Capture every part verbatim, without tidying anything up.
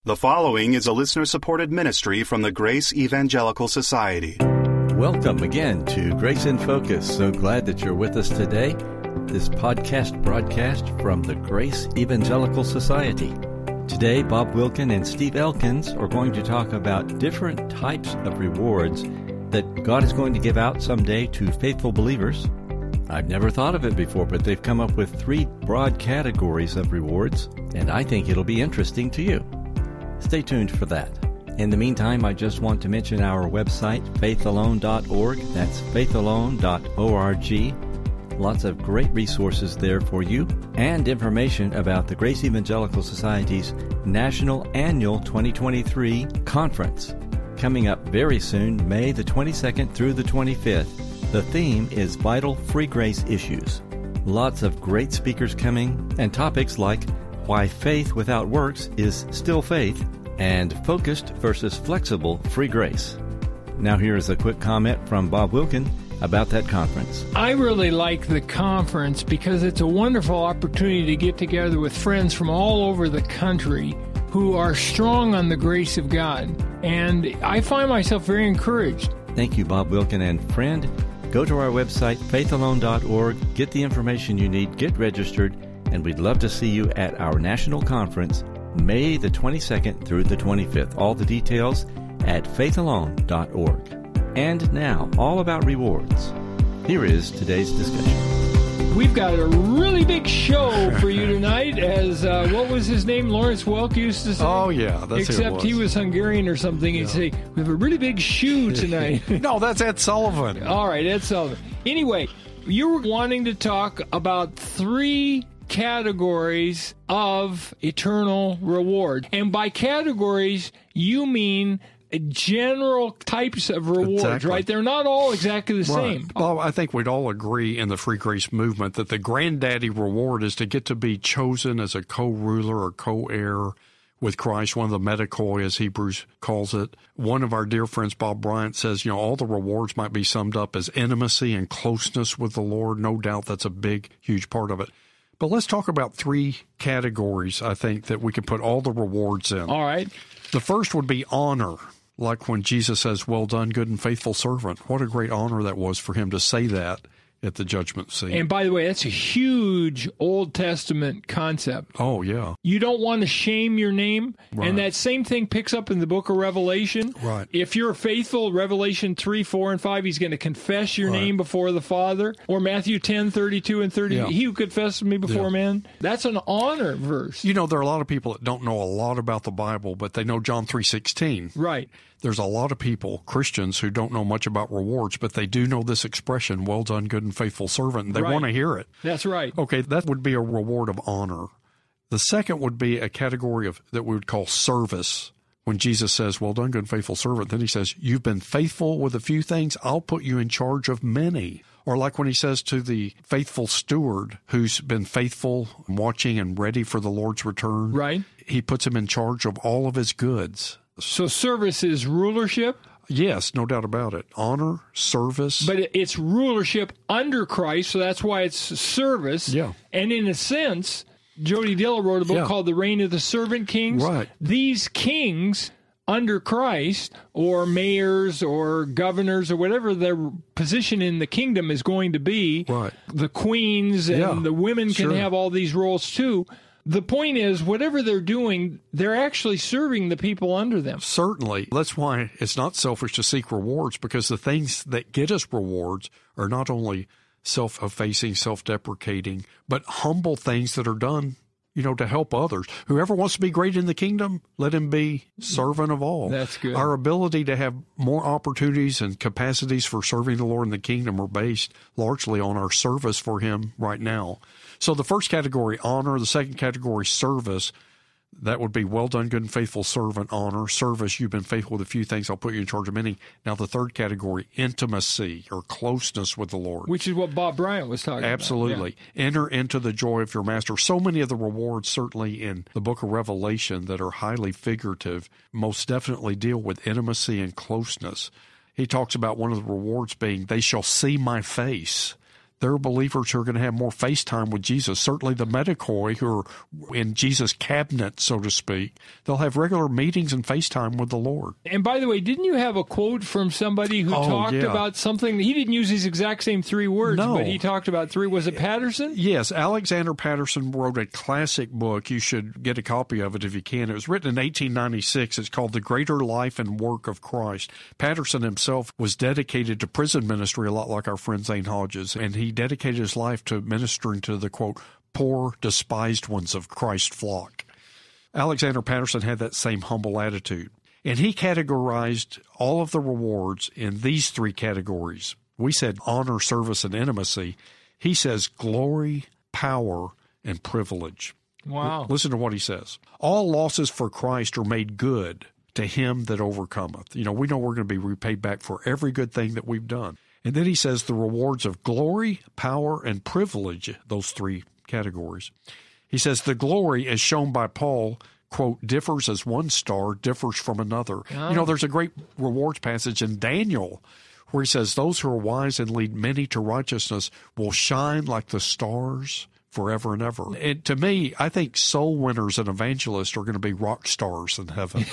The following is a listener-supported ministry from the Grace Evangelical Society. Welcome again to Grace in Focus. So glad that you're with us today. This podcast broadcast from the Grace Evangelical Society. Today, Bob Wilkin and Steve Elkins are going to talk about different types of rewards that God is going to give out someday to faithful believers. I've never thought of it before, but they've come up with three broad categories of rewards, and I think it'll be interesting to you. Stay tuned for that. In the meantime, I just want to mention our website, faith alone dot org. That's faith alone dot org. Lots of great resources there for you and information about the Grace Evangelical Society's National Annual twenty twenty-three Conference. Coming up very soon, May the twenty-second through the twenty-fifth. The theme is Vital Free Grace Issues. Lots of great speakers coming, and topics like why faith without works is still faith, and focused versus flexible free grace. Now here is a quick comment from Bob Wilkin about that conference. I really like the conference because it's a wonderful opportunity to get together with friends from all over the country who are strong on the grace of God. And I find myself very encouraged. Thank you, Bob Wilkin. And friend, go to our website, faith alone dot org, get the information you need, get registered, and we'd love to see you at our national conference, May the twenty-second through the twenty-fifth. All the details at faith alone dot org. And now, all about rewards. Here is today's discussion. We've got a really big show for you tonight, as, uh, what was his name? Lawrence Welk used to say? Oh, yeah, that's Except who it was. he was Hungarian or something. He'd Yeah. say, we have a really big shoe tonight. No, that's Ed Sullivan. All right, Ed Sullivan. Anyway, you were wanting to talk about three categories of eternal reward. And by categories, you mean general types of rewards, Exactly. right? They're not all exactly the Right. same. Well, I think we'd all agree in the free grace movement that the granddaddy reward is to get to be chosen as a co-ruler or co-heir with Christ, one of the metacoi, as Hebrews calls it. One of our dear friends, Bob Bryant, says, you know, all the rewards might be summed up as intimacy and closeness with the Lord. No doubt that's a big, huge part of it. But let's talk about three categories, I think, that we can put all the rewards in. All right. The first would be honor, like when Jesus says, well done, good and faithful servant. What a great honor that was for him to say that at the judgment seat. And by the way, that's a huge Old Testament concept. Oh, yeah. You don't want to shame your name. Right. And that same thing picks up in the book of Revelation. Right. If you're faithful, Revelation three, four, and five, he's going to confess your Right. name before the Father. Or Matthew ten, thirty-two and thirty, Yeah. he who confesses me before Yeah. men. That's an honor verse. You know, there are a lot of people that don't know a lot about the Bible, but they know John three sixteen. Right. There's a lot of people, Christians, who don't know much about rewards, but they do know this expression, well done, good and faithful servant, and they Right. want to hear it. That's right. Okay, that would be a reward of honor. The second would be a category of that we would call service. When Jesus says, well done, good and faithful servant, then he says, you've been faithful with a few things, I'll put you in charge of many. Or like when he says to the faithful steward who's been faithful, watching and ready for the Lord's return, Right. he puts him in charge of all of his goods. So service is rulership, Yes, no doubt about it. Honor, service. but it's rulership under Christ, so that's why it's service. Yeah. And in a sense, Jody Dilla wrote a book Yeah. called The Reign of the Servant Kings. Right. These kings under Christ, or mayors or governors or whatever their position in the kingdom is going to be, Right. the queens and Yeah, the women can sure. have all these roles too. The point is, whatever they're doing, they're actually serving the people under them. Certainly. That's why it's not selfish to seek rewards, because the things that get us rewards are not only self-effacing, self-deprecating, but humble things that are done, you know, to help others. Whoever wants to be great in the kingdom, let him be servant of all. That's good. Our ability to have more opportunities and capacities for serving the Lord in the kingdom are based largely on our service for him right now. So the first category, honor. The second category, service. That would be well done, good and faithful servant, honor. Service, you've been faithful with a few things, I'll put you in charge of many. Now the third category, intimacy or closeness with the Lord. Which is what Bob Bryant was talking Absolutely. about. Enter into the joy of your master. So many of the rewards, certainly in the book of Revelation, that are highly figurative, most definitely deal with intimacy and closeness. He talks about one of the rewards being, they shall see my face. There are believers who are going to have more face time with Jesus. Certainly the Medicoi, who are in Jesus' cabinet, so to speak, they'll have regular meetings and face time with the Lord. And by the way, didn't you have a quote from somebody who Oh, talked yeah. about something? He didn't use these exact same three words, No. but he talked about three. Was it Patterson? Yes, Alexander Patterson wrote a classic book. You should get a copy of it if you can. It was written in eighteen ninety-six. It's called The Greater Life and Work of Christ. Patterson himself was dedicated to prison ministry, a lot like our friend Zane Hodges, and he dedicated his life to ministering to the, quote, poor, despised ones of Christ's flock. Alexander Patterson had that same humble attitude, and he categorized all of the rewards in these three categories. We said honor, service, and intimacy. He says glory, power, and privilege. Wow. Listen to what he says. All losses for Christ are made good to him that overcometh. You know, we know we're going to be repaid back for every good thing that we've done. And then he says the rewards of glory, power, and privilege, those three categories. He says the glory, as shown by Paul, quote, differs as one star differs from another. Oh. You know, there's a great rewards passage in Daniel where he says those who are wise and lead many to righteousness will shine like the stars forever and ever. And to me, I think soul winners and evangelists are going to be rock stars in heaven.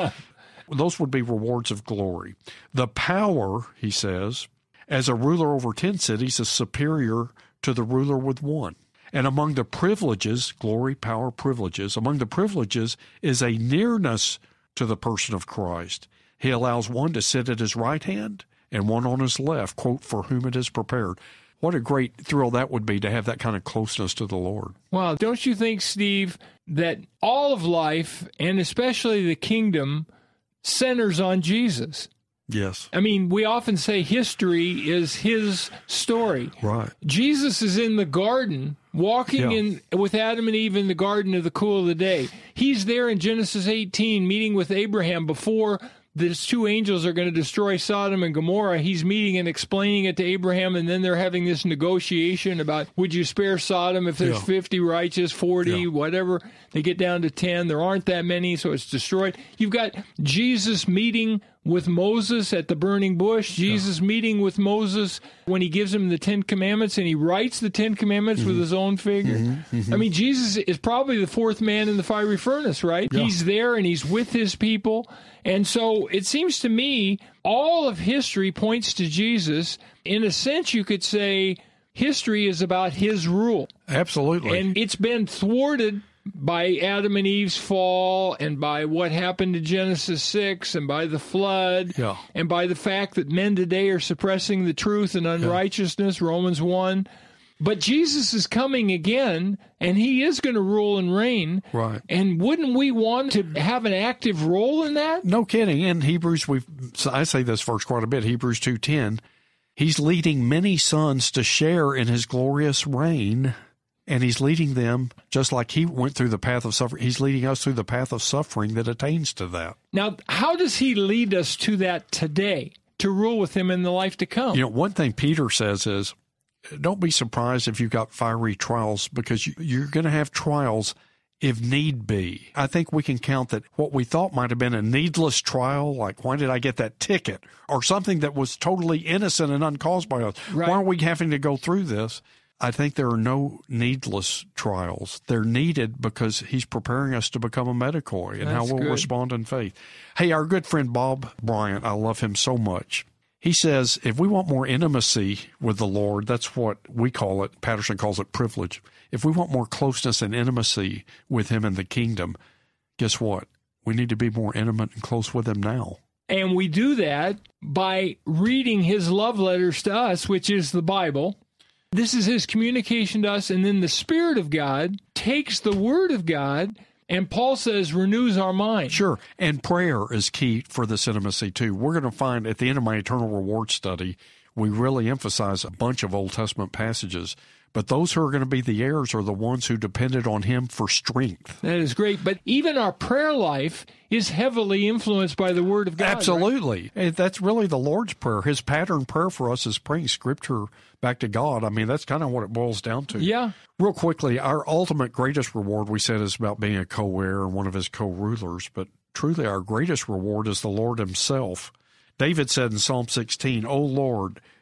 Those would be rewards of glory. The power, he says, as a ruler over ten cities is superior to the ruler with one. And among the privileges, glory, power, privileges, among the privileges is a nearness to the person of Christ. He allows one to sit at his right hand and one on his left, quote, for whom it is prepared. What a great thrill that would be to have that kind of closeness to the Lord. Well, don't you think, Steve, that all of life, and especially the kingdom, centers on Jesus? Yes. I mean, we often say history is his story. Right. Jesus is in the garden, walking Yeah. in with Adam and Eve in the garden of the cool of the day. He's there in Genesis eighteen, meeting with Abraham before these two angels are going to destroy Sodom and Gomorrah. He's meeting and explaining it to Abraham, and then they're having this negotiation about, would you spare Sodom if there's Yeah. fifty righteous, forty, Yeah. whatever. They get down to ten. There aren't that many, so it's destroyed. You've got Jesus meeting with Moses at the burning bush, Jesus yeah. meeting with Moses when he gives him the Ten Commandments, and he writes the Ten Commandments mm-hmm. with his own finger. Mm-hmm. Mm-hmm. I mean, Jesus is probably the fourth man in the fiery furnace, right? Yeah. He's there, and he's with his people. And so it seems to me all of history points to Jesus. In a sense, you could say history is about his rule. Absolutely. And it's been thwarted by Adam and Eve's fall, and by what happened in Genesis six, and by the flood, yeah. and by the fact that men today are suppressing the truth and unrighteousness, yeah. Romans one. But Jesus is coming again, and he is going to rule and reign. Right. And wouldn't we want to have an active role in that? No kidding. In Hebrews, we've I say this verse quite a bit, Hebrews two ten, he's leading many sons to share in his glorious reign. And he's leading them, just like he went through the path of suffering, he's leading us through the path of suffering that attains to that. Now, how does he lead us to that today, to rule with him in the life to come? You know, one thing Peter says is, don't be surprised if you've got fiery trials, because you're going to have trials if need be. I think we can count that what we thought might have been a needless trial, like why did I get that ticket, or something that was totally innocent and uncaused by us. Right. Why are we having to go through this? I think there are no needless trials. They're needed because he's preparing us to become a Medicoi and That's how we'll good. respond in faith. Hey, our good friend Bob Bryant, I love him so much. He says, if we want more intimacy with the Lord, that's what we call it. Patterson calls it privilege. If we want more closeness and intimacy with him in the kingdom, guess what? We need to be more intimate and close with him now. And we do that by reading his love letters to us, which is the Bible. This is his communication to us, and then the Spirit of God takes the Word of God, and Paul says renews our mind. Sure, and prayer is key for this intimacy, too. We're going to find at the end of my Eternal Reward study, we really emphasize a bunch of Old Testament passages, but those who are going to be the heirs are the ones who depended on him for strength. That is great, but even our prayer life is heavily influenced by the Word of God. Absolutely. Right? And that's really the Lord's Prayer. His pattern prayer for us is praying Scripture back to God. I mean, that's kind of what it boils down to. Yeah. Real quickly, our ultimate greatest reward, we said, is about being a co-heir and one of his co-rulers, but truly our greatest reward is the Lord himself. David said in Psalm sixteen, O Lord,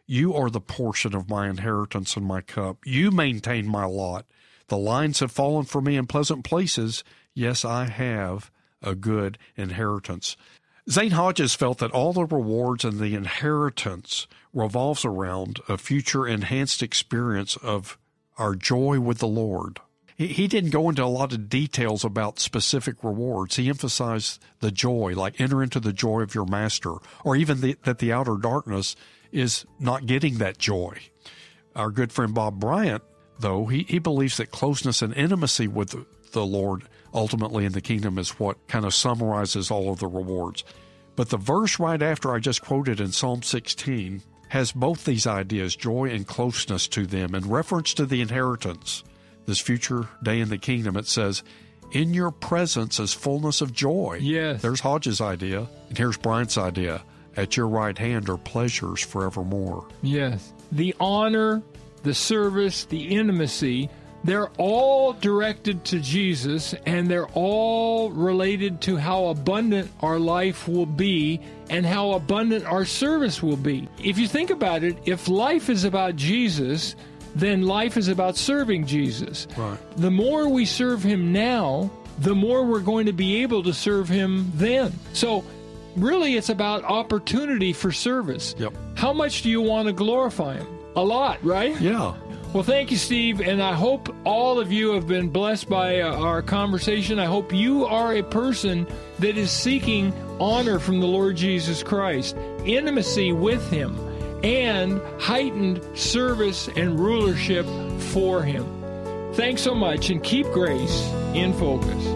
You are the portion of my inheritance and my cup. You maintain my lot. The lines have fallen for me in pleasant places. Yes, I have a good inheritance. Zane Hodges felt that all the rewards and the inheritance revolves around a future enhanced experience of our joy with the Lord. He didn't go into a lot of details about specific rewards. He emphasized the joy, like enter into the joy of your master, or even the, that the outer darkness is not getting that joy. Our good friend Bob Bryant, though, he, he believes that closeness and intimacy with the, the Lord ultimately in the kingdom is what kind of summarizes all of the rewards. But the verse right after I just quoted in Psalm sixteen has both these ideas, joy and closeness to them, in reference to the inheritance. This future day in the kingdom, it says, in your presence is fullness of joy. Yes. There's Hodges' idea, and here's Bryant's idea. At your right hand are pleasures forevermore. Yes. The honor, the service, the intimacy, they're all directed to Jesus, and they're all related to how abundant our life will be and how abundant our service will be. If you think about it, if life is about Jesus, then life is about serving Jesus. Right. The more we serve him now, the more we're going to be able to serve him then. So really, it's about opportunity for service. Yep. How much do you want to glorify him? A lot, right? Yeah. Well, thank you, Steve, and I hope all of you have been blessed by uh, our conversation. I hope you are a person that is seeking honor from the Lord Jesus Christ, intimacy with him, and heightened service and rulership for him. Thanks so much, and keep grace in focus.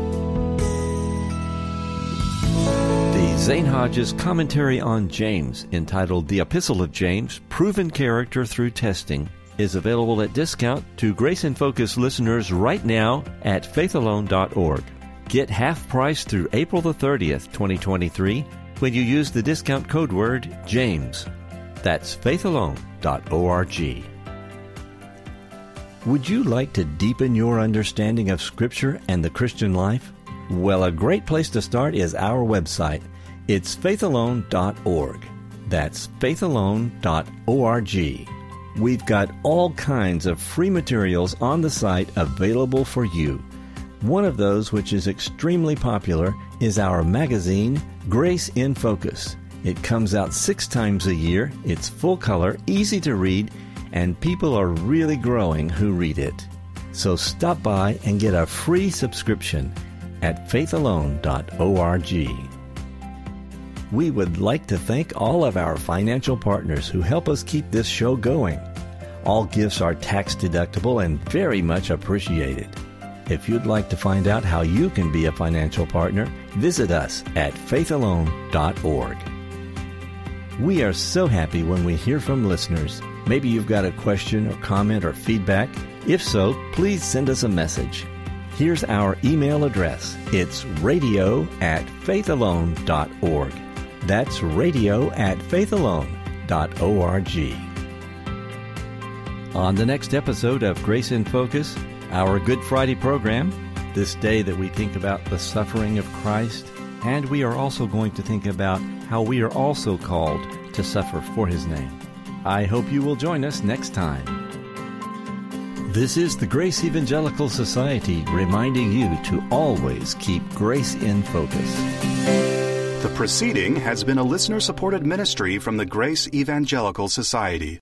The Zane Hodges commentary on James, entitled The Epistle of James, Proven Character Through Testing, is available at discount to Grace in Focus listeners right now at faith alone dot org. Get half price through April the thirtieth, twenty twenty-three, when you use the discount code word JAMES. That's faith alone dot org. Would you like to deepen your understanding of Scripture and the Christian life? Well, a great place to start is our website. It's faith alone dot org. That's faith alone dot org. We've got all kinds of free materials on the site available for you. One of those, which is extremely popular, is our magazine, Grace in Focus. It comes out six times a year, it's full color, easy to read, and people are really growing who read it. So stop by and get a free subscription at faith alone dot org. We would like to thank all of our financial partners who help us keep this show going. All gifts are tax deductible and very much appreciated. If you'd like to find out how you can be a financial partner, visit us at faith alone dot org. We are so happy when we hear from listeners. Maybe you've got a question or comment or feedback. If so, please send us a message. Here's our email address. It's radio at faith alone dot org. That's radio at faith alone dot org. On the next episode of Grace in Focus, our Good Friday program, this day that we think about the suffering of Christ, and we are also going to think about how we are also called to suffer for His name. I hope you will join us next time. This is the Grace Evangelical Society reminding you to always keep grace in focus. The proceeding has been a listener-supported ministry from the Grace Evangelical Society.